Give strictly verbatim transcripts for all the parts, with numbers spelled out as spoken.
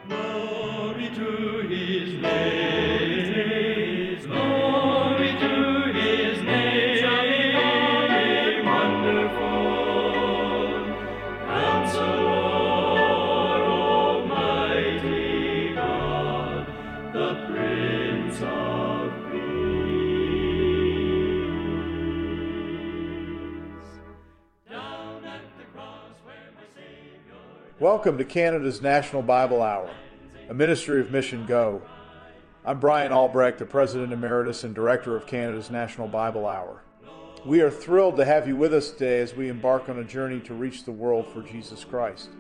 Glory to his name, glory to his name, wonderful Counselor, Almighty God, the Prince of Peace. Down at the cross where my Savior. Welcome to Canada's National Bible Hour, a ministry of Mission Go. I'm Brian Albrecht, the President Emeritus and Director of Canada's National Bible Hour. We are thrilled to have you with us today as we embark on a journey to reach the world for Jesus Christ.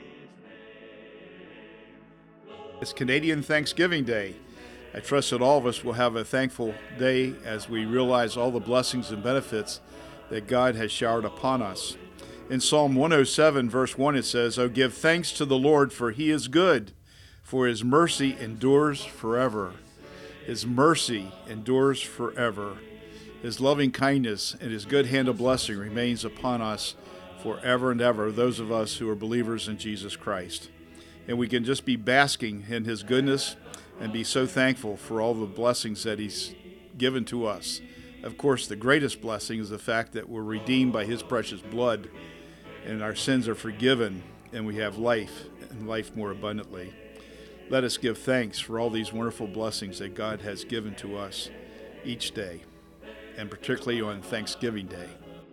It's Canadian Thanksgiving Day. I trust that all of us will have a thankful day as we realize all the blessings and benefits that God has showered upon us. In Psalm one oh seven, verse one, it says, "Oh, give thanks to the Lord, for he is good, for his mercy endures forever." His mercy endures forever. His loving kindness and his good hand of blessing remains upon us forever and ever, those of us who are believers in Jesus Christ. And we can just be basking in his goodness and be so thankful for all the blessings that he's given to us. Of course, the greatest blessing is the fact that we're redeemed by his precious blood, and our sins are forgiven, and we have life, and life more abundantly. Let us give thanks for all these wonderful blessings that God has given to us each day, and particularly on Thanksgiving Day.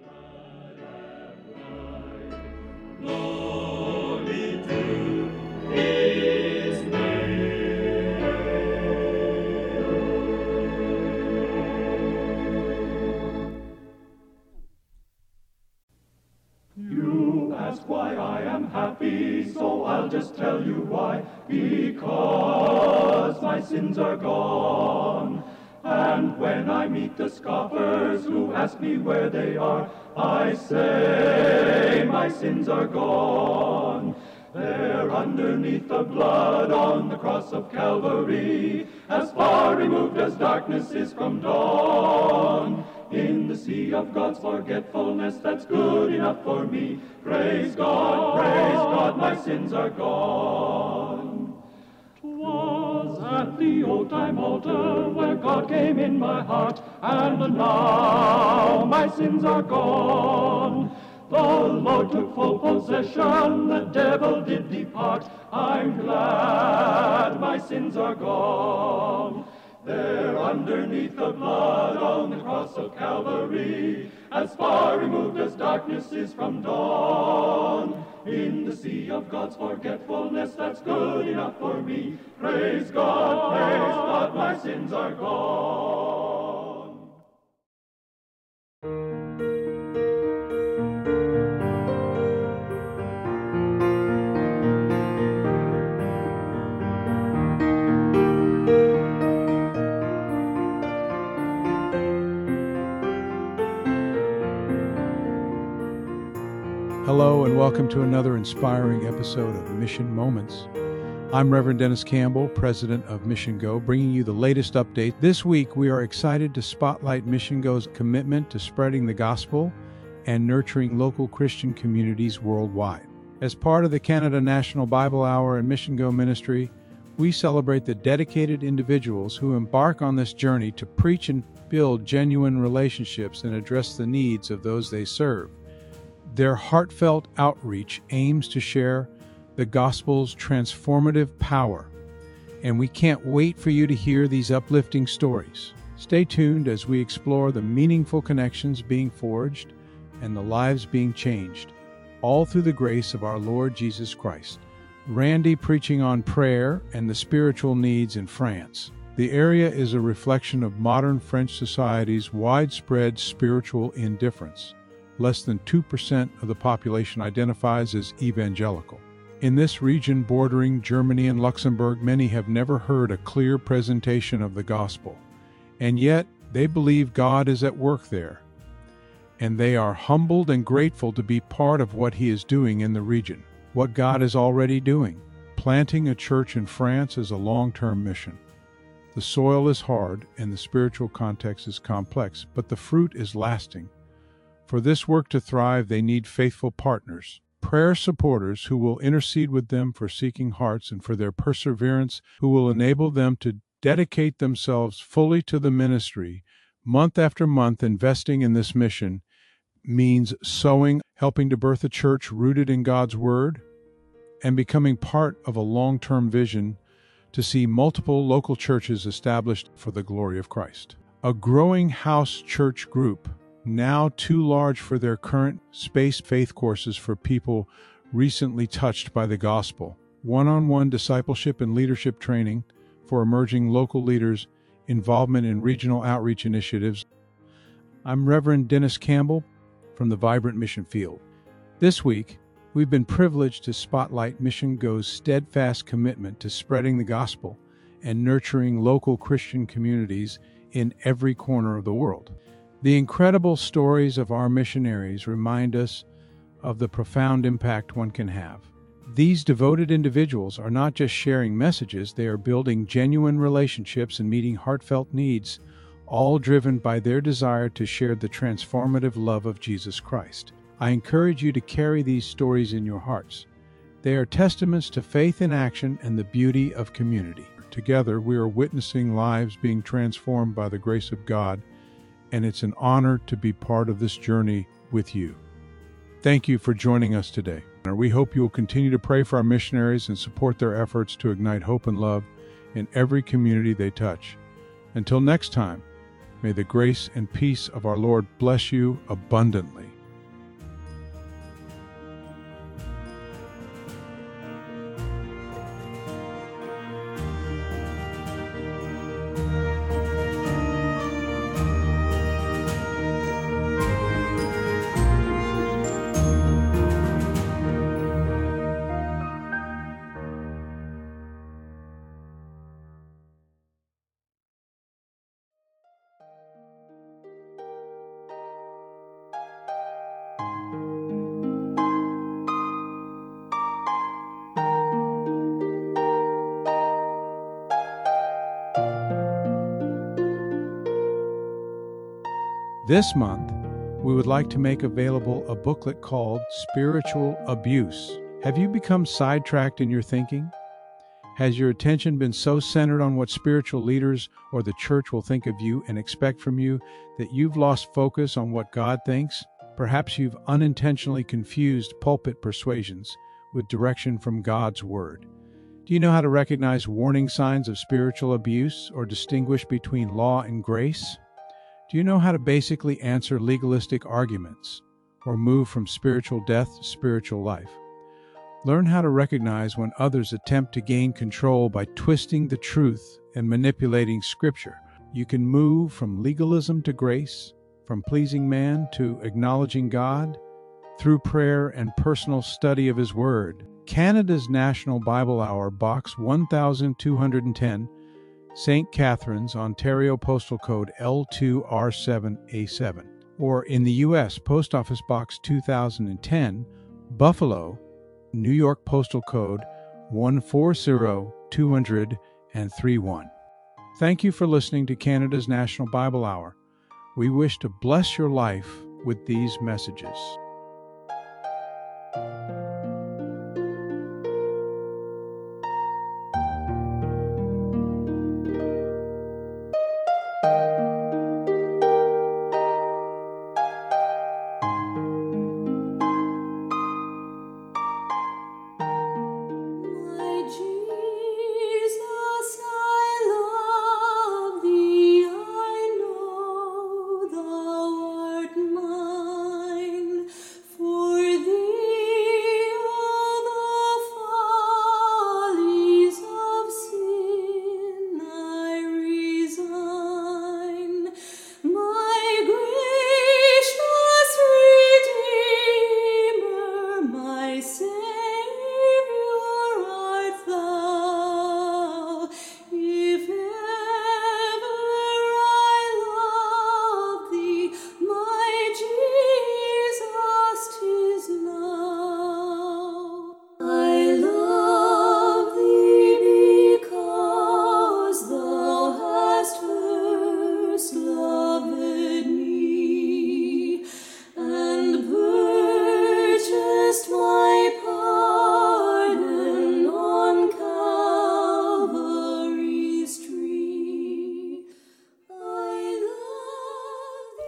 Glory to his You ask why I am happy, so I'll just tell you why. Because my sins are gone. And when I meet the scoffers who ask me where they are, I say my sins are gone. They're underneath the blood on the cross of Calvary, as far removed as darkness is from dawn. In the sea of God's forgetfulness, that's good enough for me. Praise God, praise God, my sins are gone. 'Twas at the old-time altar where God came in my heart, and now my sins are gone. The Lord took full possession, the devil did depart. I'm glad my sins are gone. They're underneath the blood on the cross of Calvary, as far removed as darkness is from dawn. In the sea of God's forgetfulness, that's good enough for me. Praise God, praise God, my sins are gone. Hello and welcome to another inspiring episode of Mission Moments. I'm Reverend Dennis Campbell, President of Mission Go, bringing you the latest update. This week, we are excited to spotlight Mission Go's commitment to spreading the gospel and nurturing local Christian communities worldwide. As part of the Canada National Bible Hour and Mission Go ministry, we celebrate the dedicated individuals who embark on this journey to preach and build genuine relationships and address the needs of those they serve. Their heartfelt outreach aims to share the gospel's transformative power, and we can't wait for you to hear these uplifting stories. Stay tuned as we explore the meaningful connections being forged and the lives being changed, all through the grace of our Lord Jesus Christ. Randy preaching on prayer and the spiritual needs in France. The area is a reflection of modern French society's widespread spiritual indifference. Less than two percent of the population identifies as evangelical. In this region bordering Germany and Luxembourg, many have never heard a clear presentation of the gospel, and yet they believe God is at work there, and they are humbled and grateful to be part of what He is doing in the region. What God is already doing. Planting a church in France is a long-term mission. The soil is hard and the spiritual context is complex, but the fruit is lasting. For this work to thrive, they need faithful partners. prayer supporters who will intercede with them for seeking hearts and for their perseverance, who will enable them to dedicate themselves fully to the ministry. Month after month, investing in this mission means sowing, helping to birth a church rooted in God's Word, and becoming part of a long-term vision to see multiple local churches established for the glory of Christ. A growing house church group, now too large for their current space faith courses for people recently touched by the gospel. One-on-one discipleship and leadership training for emerging local leaders, involvement in regional outreach initiatives. I'm Reverend Dennis Campbell from the Vibrant Mission Field. This week, we've been privileged to spotlight Mission Go's steadfast commitment to spreading the gospel and nurturing local Christian communities in every corner of the world. The incredible stories of our missionaries remind us of the profound impact one can have. These devoted individuals are not just sharing messages, they are building genuine relationships and meeting heartfelt needs, all driven by their desire to share the transformative love of Jesus Christ. I encourage you to carry these stories in your hearts. They are testaments to faith in action and the beauty of community. Together, we are witnessing lives being transformed by the grace of God, and it's an honor to be part of this journey with you. Thank you for joining us today. We hope you will continue to pray for our missionaries and support their efforts to ignite hope and love in every community they touch. Until next time, may the grace and peace of our Lord bless you abundantly. This month, we would like to make available a booklet called Spiritual Abuse. Have you become sidetracked in your thinking? Has your attention been so centered on what spiritual leaders or the church will think of you and expect from you that you've lost focus on what God thinks? Perhaps you've unintentionally confused pulpit persuasions with direction from God's Word. Do you know how to recognize warning signs of spiritual abuse or distinguish between law and grace? Do you know how to basically answer legalistic arguments or move from spiritual death to spiritual life? Learn how to recognize when others attempt to gain control by twisting the truth and manipulating Scripture. You can move from legalism to grace, from pleasing man to acknowledging God, through prayer and personal study of His Word. Canada's National Bible Hour, Box one thousand two hundred ten, Saint Catharines, Ontario, postal code L two R seven A seven. Or in the U S, Post Office Box two thousand ten, Buffalo, New York, postal code one four zero two zero three one. Thank you for listening to Canada's National Bible Hour. We wish to bless your life with these messages.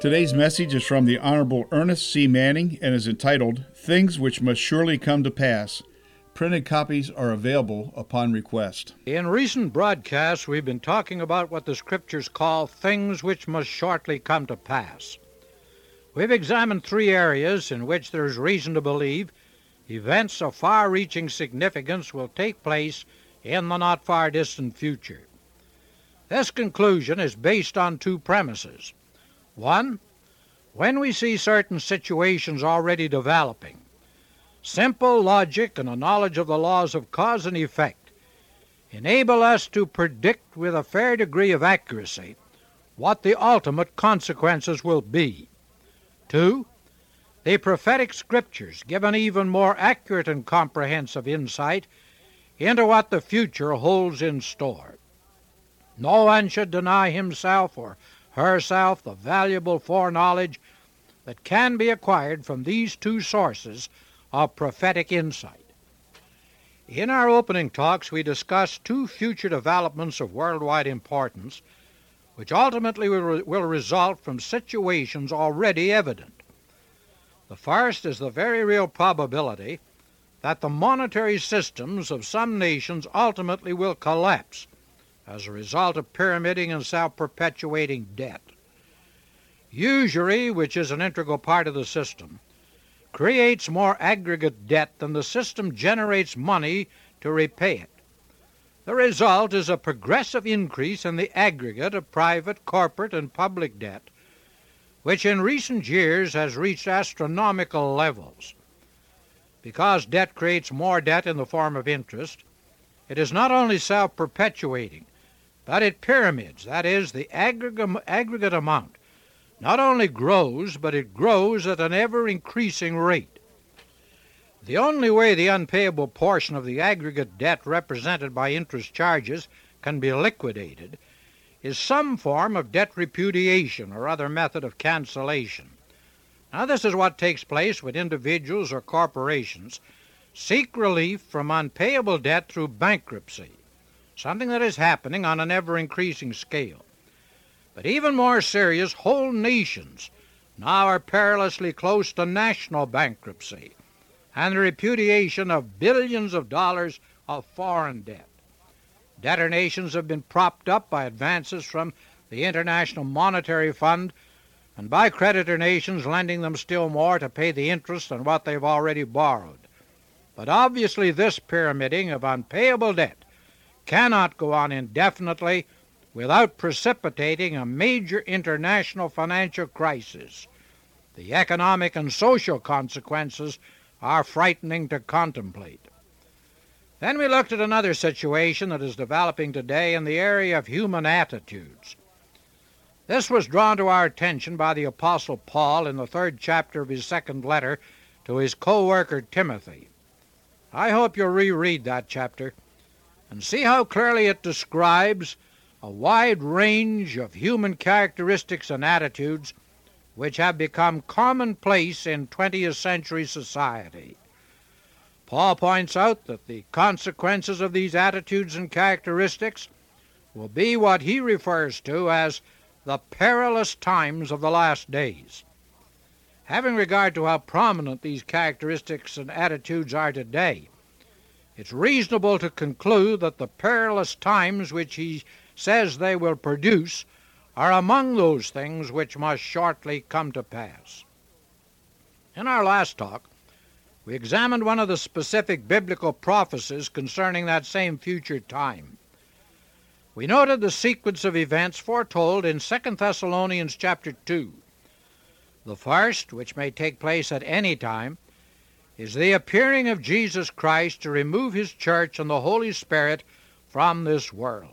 Today's message is from the Honorable Ernest C. Manning and is entitled, Things Which Must Surely Come to Pass. Printed copies are available upon request. In recent broadcasts, we've been talking about what the Scriptures call things which must shortly come to pass. We've examined three areas in which there is reason to believe events of far-reaching significance will take place in the not-far-distant future. This conclusion is based on two premises. One, when we see certain situations already developing, simple logic and a knowledge of the laws of cause and effect enable us to predict with a fair degree of accuracy what the ultimate consequences will be. Two, the prophetic Scriptures give an even more accurate and comprehensive insight into what the future holds in store. No one should deny himself or herself the valuable foreknowledge that can be acquired from these two sources of prophetic insight. In our opening talks, we discussed two future developments of worldwide importance, which ultimately will, re- will result from situations already evident. The first is the very real probability that the monetary systems of some nations ultimately will collapse as a result of pyramiding and self-perpetuating debt. Usury, which is an integral part of the system, creates more aggregate debt than the system generates money to repay it. The result is a progressive increase in the aggregate of private, corporate, and public debt, which in recent years has reached astronomical levels. Because debt creates more debt in the form of interest, it is not only self-perpetuating, but it pyramids, that is, the aggregate, aggregate amount not only grows, but it grows at an ever-increasing rate. The only way the unpayable portion of the aggregate debt represented by interest charges can be liquidated is some form of debt repudiation or other method of cancellation. Now, this is what takes place when individuals or corporations seek relief from unpayable debt through bankruptcy, something that is happening on an ever-increasing scale. But even more serious, whole nations now are perilously close to national bankruptcy and the repudiation of billions of dollars of foreign debt. Debtor nations have been propped up by advances from the International Monetary Fund and by creditor nations lending them still more to pay the interest on what they've already borrowed. But obviously this pyramiding of unpayable debt cannot go on indefinitely without precipitating a major international financial crisis. The economic and social consequences are frightening to contemplate. Then we looked at another situation that is developing today in the area of human attitudes. This was drawn to our attention by the Apostle Paul in the third chapter of his second letter to his co-worker Timothy. I hope you'll reread that chapter and see how clearly it describes a wide range of human characteristics and attitudes which have become commonplace in twentieth century society. Paul points out that the consequences of these attitudes and characteristics will be what he refers to as the perilous times of the last days. Having regard to how prominent these characteristics and attitudes are today, it's reasonable to conclude that the perilous times which he says they will produce are among those things which must shortly come to pass. In our last talk, we examined one of the specific biblical prophecies concerning that same future time. We noted the sequence of events foretold in Second Thessalonians chapter two. The first, which may take place at any time, is the appearing of Jesus Christ to remove his church and the Holy Spirit from this world.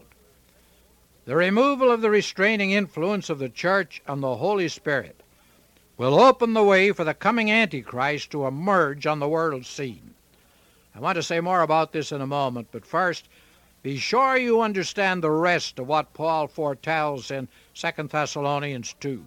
The removal of the restraining influence of the church and the Holy Spirit will open the way for the coming Antichrist to emerge on the world scene. I want to say more about this in a moment, but first, be sure you understand the rest of what Paul foretells in Second Thessalonians two.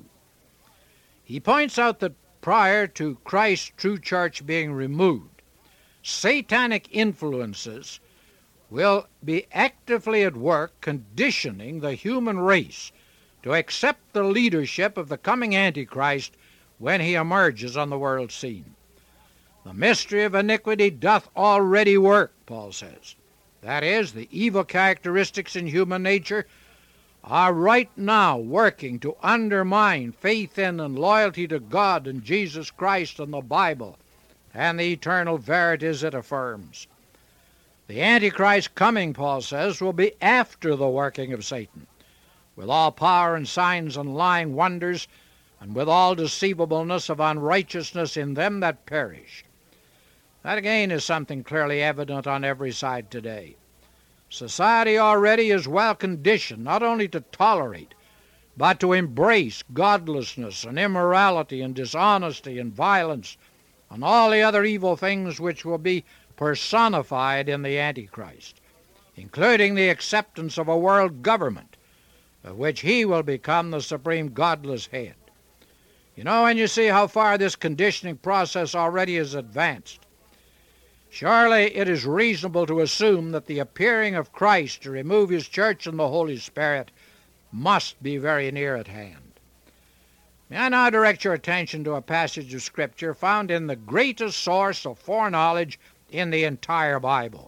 He points out that prior to Christ's true church being removed, satanic influences will be actively at work conditioning the human race to accept the leadership of the coming Antichrist when he emerges on the world scene. The mystery of iniquity doth already work, Paul says. That is, the evil characteristics in human nature are right now working to undermine faith in and loyalty to God and Jesus Christ and the Bible and the eternal verities it affirms. The Antichrist coming, Paul says, will be after the working of Satan, with all power and signs and lying wonders, and with all deceivableness of unrighteousness in them that perish. That again is something clearly evident on every side today. Society already is well conditioned not only to tolerate, but to embrace godlessness and immorality and dishonesty and violence and all the other evil things which will be personified in the Antichrist, including the acceptance of a world government of which he will become the supreme godless head. You know, when you see how far this conditioning process already is advanced, surely it is reasonable to assume that the appearing of Christ to remove his church and the Holy Spirit must be very near at hand. May I now direct your attention to a passage of Scripture found in the greatest source of foreknowledge in the entire Bible.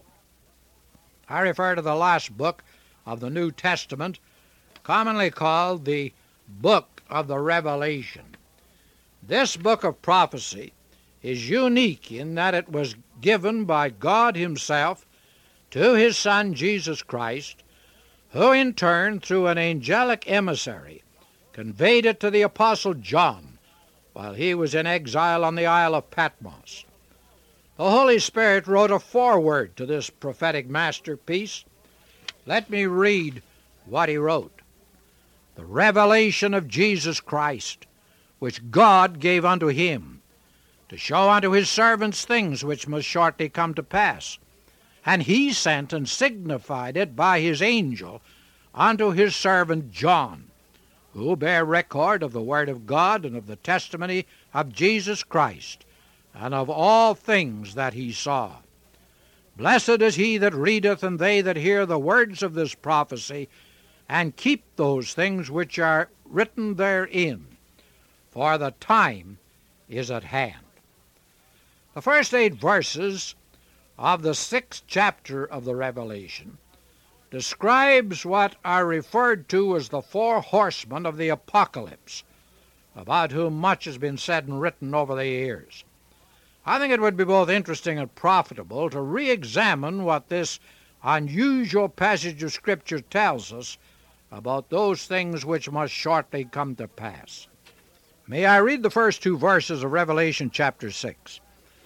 I refer to the last book of the New Testament, commonly called the Book of the Revelation. This book of prophecy is unique in that it was given by God himself to his Son Jesus Christ, who in turn, through an angelic emissary, conveyed it to the Apostle John while he was in exile on the Isle of Patmos. The Holy Spirit wrote a foreword to this prophetic masterpiece. Let me read what he wrote. The revelation of Jesus Christ, which God gave unto him, to show unto his servants things which must shortly come to pass. And he sent and signified it by his angel unto his servant John, who bare record of the word of God and of the testimony of Jesus Christ, and of all things that he saw. Blessed is he that readeth, and they that hear the words of this prophecy, and keep those things which are written therein, for the time is at hand. The first eight verses of the sixth chapter of the Revelation describes what are referred to as the four horsemen of the apocalypse, about whom much has been said and written over the years. I think it would be both interesting and profitable to re-examine what this unusual passage of Scripture tells us about those things which must shortly come to pass. May I read the first two verses of Revelation chapter six?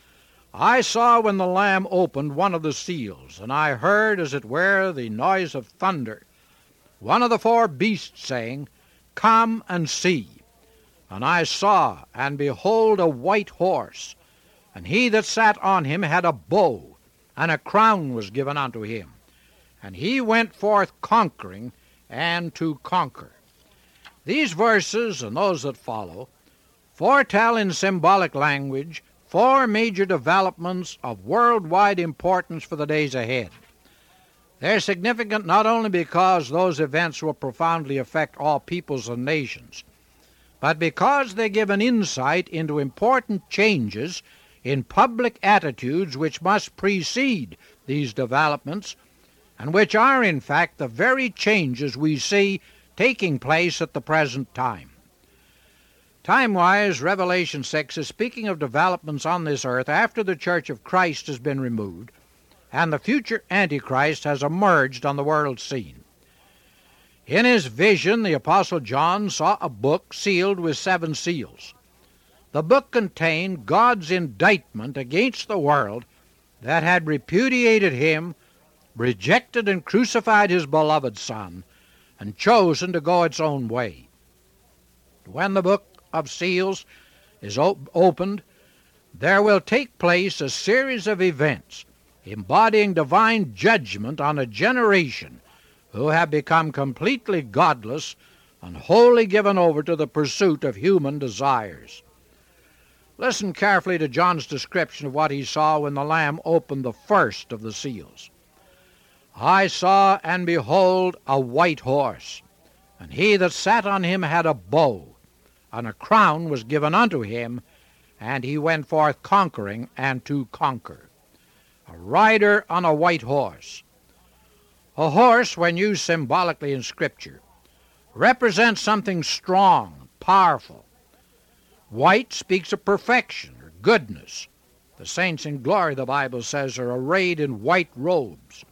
I saw when the Lamb opened one of the seals, and I heard, as it were, the noise of thunder, one of the four beasts saying, Come and see. And I saw, and behold, a white horse, and he that sat on him had a bow, and a crown was given unto him. And he went forth conquering, and to conquer. These verses, and those that follow, foretell in symbolic language four major developments of worldwide importance for the days ahead. They're significant not only because those events will profoundly affect all peoples and nations, but because they give an insight into important changes in public attitudes which must precede these developments, and which are in fact the very changes we see taking place at the present time. Time-wise, Revelation six is speaking of developments on this earth after the Church of Christ has been removed and the future Antichrist has emerged on the world scene. In his vision, the Apostle John saw a book sealed with seven seals. The book contained God's indictment against the world that had repudiated him, rejected and crucified his beloved Son, and chosen to go its own way. When the book of seals is op- opened, there will take place a series of events embodying divine judgment on a generation who have become completely godless and wholly given over to the pursuit of human desires. Listen carefully to John's description of what he saw when the Lamb opened the first of the seals. I saw, and behold, a white horse, And he that sat on him had a bow, and a crown was given unto him, and he went forth conquering and to conquer. A rider on a white horse. A horse, when used symbolically in Scripture, represents something strong, powerful. White speaks of perfection or goodness. The saints in glory, the Bible says, are arrayed in white robes.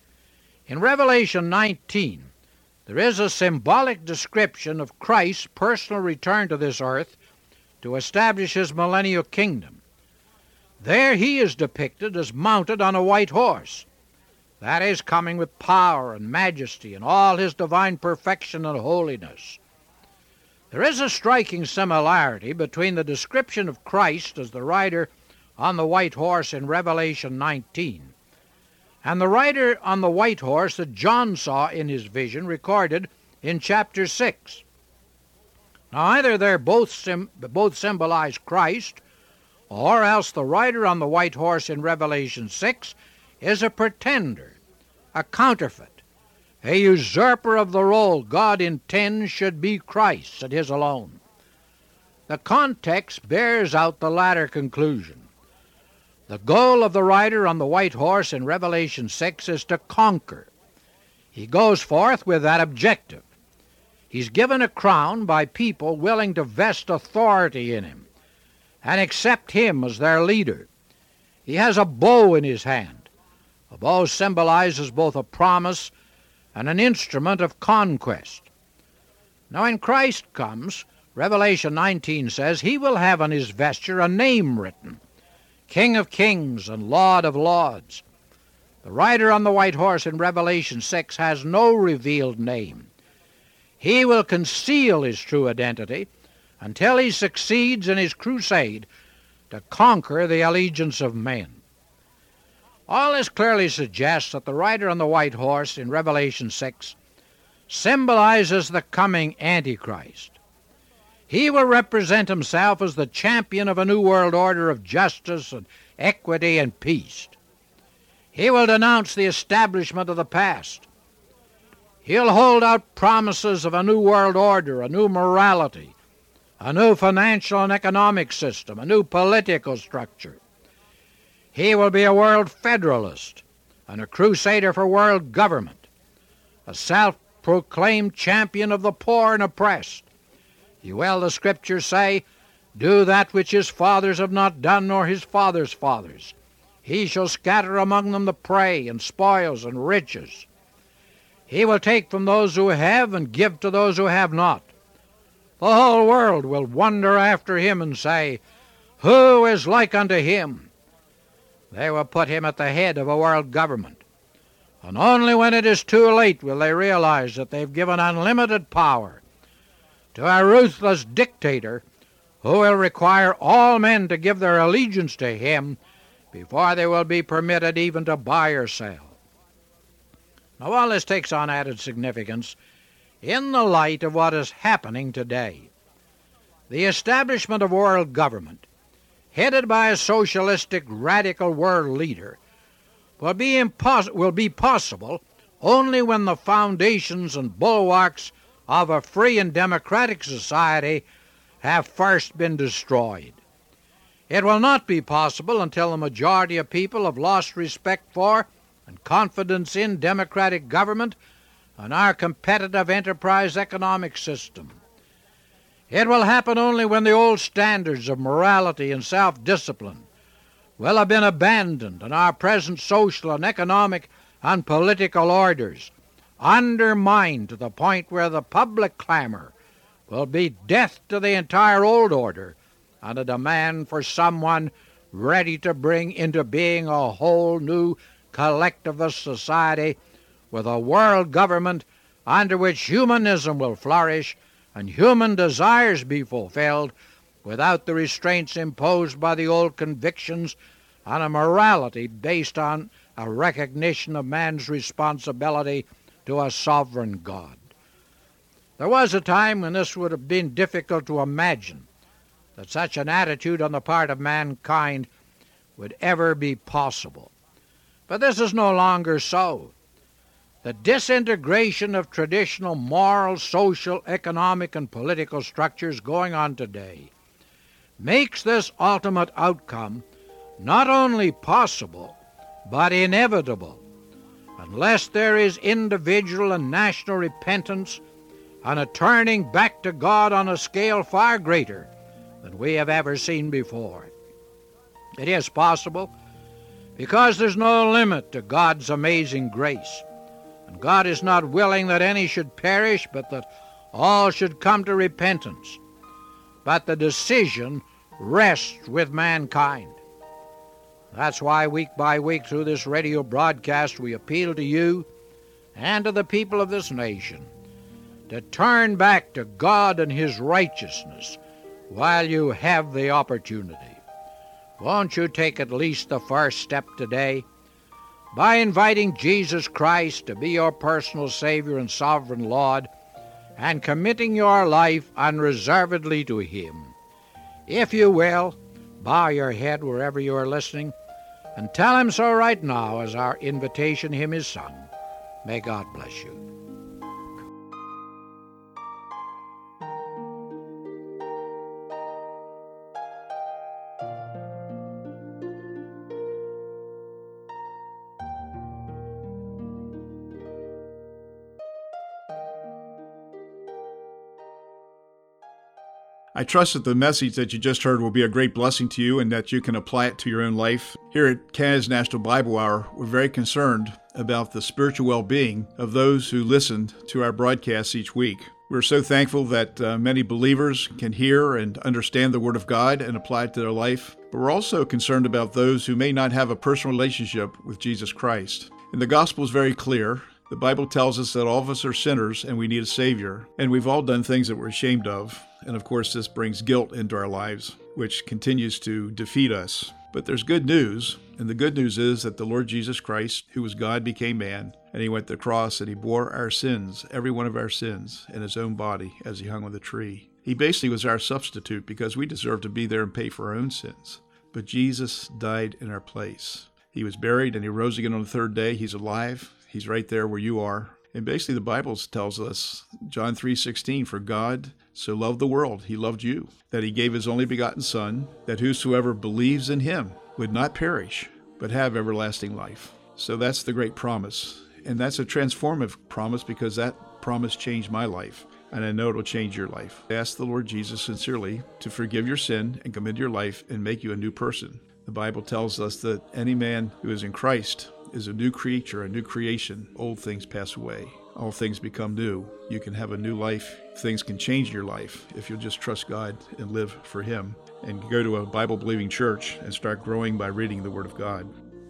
In Revelation nineteen, there is a symbolic description of Christ's personal return to this earth to establish his millennial kingdom. There he is depicted as mounted on a white horse, that is, coming with power and majesty and all his divine perfection and holiness. There is a striking similarity between the description of Christ as the rider on the white horse in Revelation nineteen and the rider on the white horse that John saw in his vision recorded in chapter six. Now either they both, sim- both symbolize Christ, or else the rider on the white horse in Revelation six is a pretender, a counterfeit, a usurper of the role God intends should be Christ and his alone. The context bears out the latter conclusion. The goal of the rider on the white horse in Revelation six is to conquer. He goes forth with that objective. He's given a crown by people willing to vest authority in him and accept him as their leader. He has a bow in his hand. A bow symbolizes both a promise and an instrument of conquest. Now when Christ comes, Revelation nineteen says, he will have on his vesture a name written, King of Kings and Lord of Lords. The rider on the white horse in Revelation six has no revealed name. He will conceal his true identity until he succeeds in his crusade to conquer the allegiance of men. All this clearly suggests that the rider on the white horse in Revelation six symbolizes the coming Antichrist. He will represent himself as the champion of a new world order of justice and equity and peace. He will denounce the establishment of the past. He'll hold out promises of a new world order, a new morality, a new financial and economic system, a new political structure. He will be a world federalist and a crusader for world government, a self-proclaimed champion of the poor and oppressed. He will, the Scriptures say, do that which his fathers have not done, nor his fathers' fathers. He shall scatter among them the prey and spoils and riches. He will take from those who have and give to those who have not. The whole world will wonder after him and say, who is like unto him? They will put him at the head of a world government. And only when it is too late will they realize that they've given unlimited power to a ruthless dictator who will require all men to give their allegiance to him before they will be permitted even to buy or sell. Now all this takes on added significance in the light of what is happening today. The establishment of world government, headed by a socialistic radical world leader, will be, impos- will be possible only when the foundations and bulwarks of a free and democratic society have first been destroyed. It will not be possible until the majority of people have lost respect for and confidence in democratic government and our competitive enterprise economic system. It will happen only when the old standards of morality and self-discipline will have been abandoned and our present social and economic and political orders undermined to the point where the public clamor will be death to the entire old order and a demand for someone ready to bring into being a whole new collectivist society with a world government under which humanism will flourish and human desires be fulfilled without the restraints imposed by the old convictions and a morality based on a recognition of man's responsibility to a sovereign God. There was a time when this would have been difficult to imagine that such an attitude on the part of mankind would ever be possible. But this is no longer so. The disintegration of traditional moral, social, economic, and political structures going on today makes this ultimate outcome not only possible, but inevitable, unless there is individual and national repentance and a turning back to God on a scale far greater than we have ever seen before. It is possible because there's no limit to God's amazing grace, and God is not willing that any should perish, but that all should come to repentance. But the decision rests with mankind. That's why week by week through this radio broadcast we appeal to you and to the people of this nation to turn back to God and His righteousness while you have the opportunity. Won't you take at least the first step today by inviting Jesus Christ to be your personal Savior and sovereign Lord and committing your life unreservedly to Him? If you will, bow your head wherever you are listening and tell Him so right now as our invitation hymn is sung. May God bless you. I trust that the message that you just heard will be a great blessing to you and that you can apply it to your own life. Here at Canada's National Bible Hour, we're very concerned about the spiritual well-being of those who listen to our broadcasts each week. We're so thankful that uh, many believers can hear and understand the Word of God and apply it to their life, but we're also concerned about those who may not have a personal relationship with Jesus Christ. And the gospel is very clear. The Bible tells us that all of us are sinners and we need a Savior, and we've all done things that we're ashamed of. And of course, this brings guilt into our lives, which continues to defeat us. But there's good news, and the good news is that the Lord Jesus Christ, who was God, became man, and He went to the cross and He bore our sins, every one of our sins, in His own body as He hung on the tree. He basically was our substitute because we deserved to be there and pay for our own sins. But Jesus died in our place. He was buried and He rose again on the third day. He's alive. He's right there where you are. And basically the Bible tells us, John three sixteen, for God so loved the world, He loved you, that He gave His only begotten Son, that whosoever believes in Him would not perish, but have everlasting life. So that's the great promise. And that's a transformative promise because that promise changed my life. And I know it'll change your life. Ask the Lord Jesus sincerely to forgive your sin and commit your life and make you a new person. The Bible tells us that any man who is in Christ is a new creature, a new creation. Old things pass away. All things become new. You can have a new life. Things can change your life if you'll just trust God and live for Him and go to a Bible-believing church and start growing by reading the Word of God.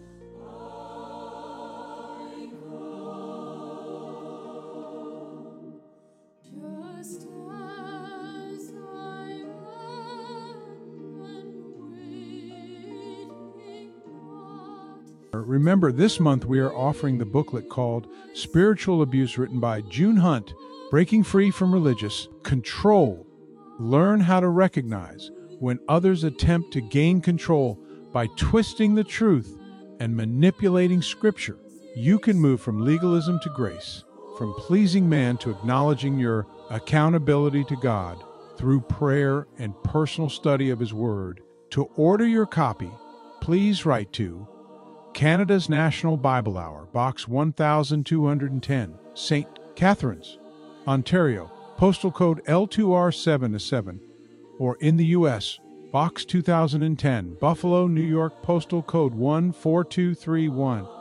Remember, this month we are offering the booklet called Spiritual Abuse, written by June Hunt, Breaking Free from Religious Control. Learn how to recognize when others attempt to gain control by twisting the truth and manipulating Scripture. You can move from legalism to grace, from pleasing man to acknowledging your accountability to God through prayer and personal study of His Word. To order your copy, please write to Canada's National Bible Hour, Box one thousand two hundred ten, Saint Catharines, Ontario, postal code L two R seven seven, or in the U S, Box two thousand ten, Buffalo, New York, postal code one four two three one.